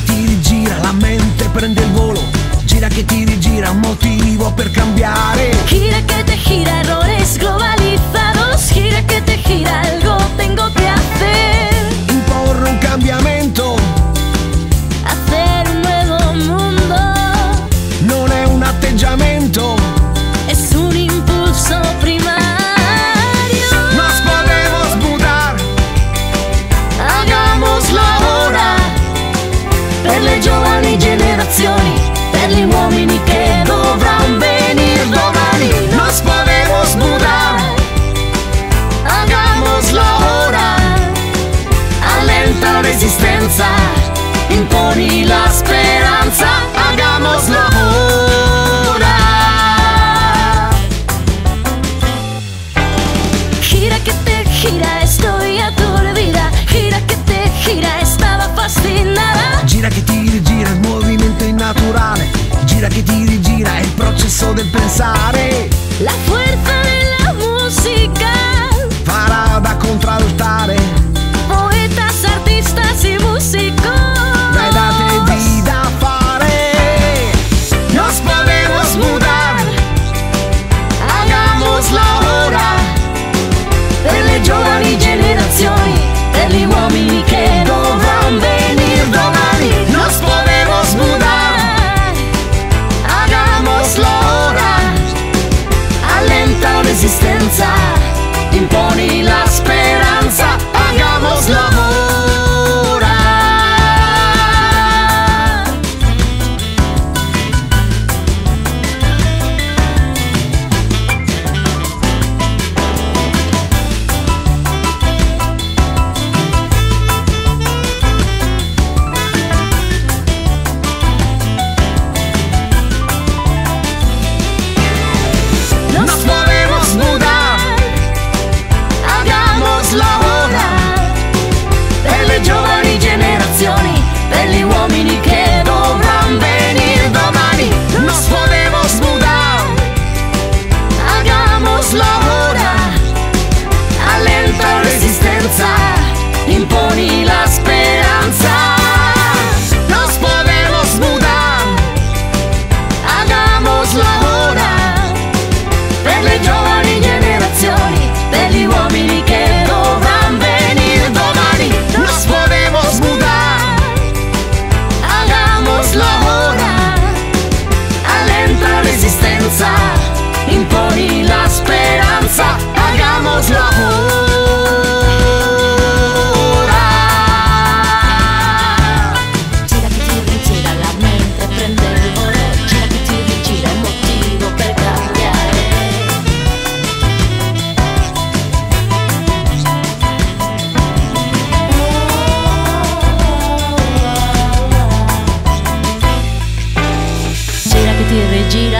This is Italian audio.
ti rigira, la mente prende il volo. Gira che ti rigira, un motivo per cambiare. Gira que te gira, errores globalizados. Gira que te gira, algo tengo que hacer. Imporre un cambiamento, Hacer un nuevo mundo. non è un atteggiamento, Es un impulso primario. nos podemos mudar, Hagámoslo ahora. Per le giovani generazioni, per gli uomini che dovranno venire domani. nos podemos mudar, Hagámoslo ahora. Allenta la resistenza, imponi la speranza. hagámoslo Ahora. Gira que te gira, estoy aturdida. Gira que te gira, estaba fascinada. Gira che ti rigira, il movimento innaturale. Gira che ti rigira, è il processo del pensare. La fuerza de la música. Farà da contraltare, Poetas, artistas y músicos. dai date vida a fare. Nos podemos mudar, Hagámoslo ahora. Per le giovani generazioni, per gli uomini che dovranno venire domani. nos podemos mudar, Hagámoslo ahora. Allenta la resistenza, imponi la speranza. hagámoslo Ahora. Nos podemos mudar, hagámoslo ahora. Per le giovani generazioni, per gli uomini che dovranno venire domani. nos podemos mudar, Hagámoslo ahora. Allenta la resistenza, imponi la speranza. nos podemos mudar, Hagámoslo ahora. Per le giovani generazioni, per gli uomini che dovranno venire domani. nos podemos mudar, Hagámoslo ahora. Allenta la resistenza, imponi la speranza. Hagámoslo ahora. Gira che ti rigira, la mente prende il volo. Gira che ti rigira, un motivo per cambiare. Gira che ti rigira,